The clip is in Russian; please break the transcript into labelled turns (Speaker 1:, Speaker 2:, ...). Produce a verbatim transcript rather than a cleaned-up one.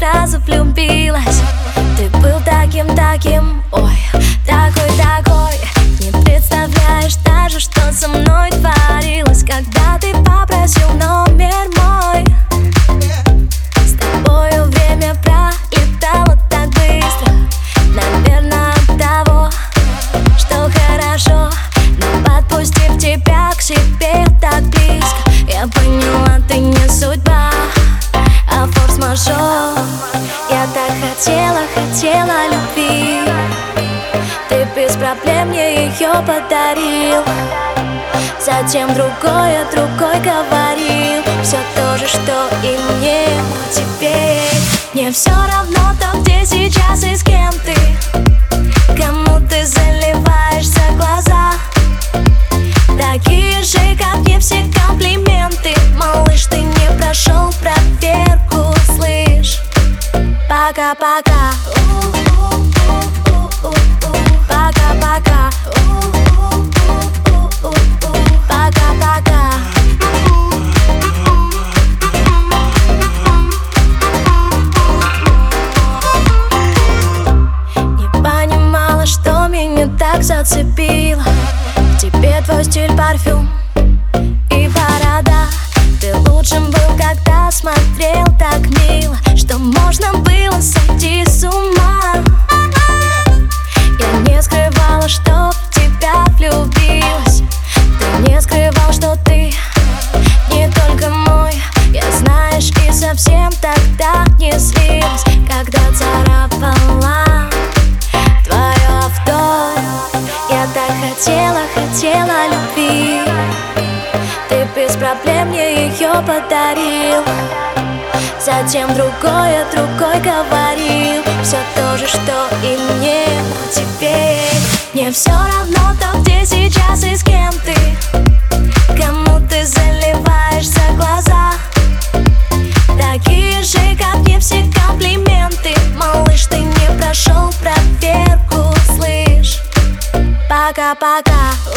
Speaker 1: сразу влюбилась. Ты был таким-таким, ой, такой-такой. Не представляешь даже, что со мной творилось, когда ты попросил номер мой. С тобою время пролетало так быстро, наверное, от того, что хорошо. Но подпустив тебя к себе так близко, я поняла, ты не судьба, а форс-мажор. Я так хотела, хотела любви, ты без проблем мне ее подарил. Затем другое, другой говорил все то же, что и мне, но теперь мне все равно то, где сейчас и с кем ты. Кому ты заливаешься глаза, такие же, как мне все комплименты. Малыш, ты не прошел проверку, слышь. Пока-пока, пока-пока, пока-пока. Не понимала, что меня так зацепило. В тебе твой стиль, парфюм и борода. Ты лучшим был, когда смотрел так мило, что можно было сойти с ума. Я не скрывала, что в тебя влюбилась. Ты не скрывал, что ты не только мой. Я, знаешь, и совсем тогда не злилась, когда царапала твое авто. Я так хотела, хотела любви, ты без проблем мне ее подарил. Затем другое, другой говорил все то же, что и мне, но теперь мне все равно то, где сейчас и с кем ты. Кому ты заливаешься глаза, такие же, как мне все комплименты. Малыш, ты не прошел проверку, слышь. Пока-пока.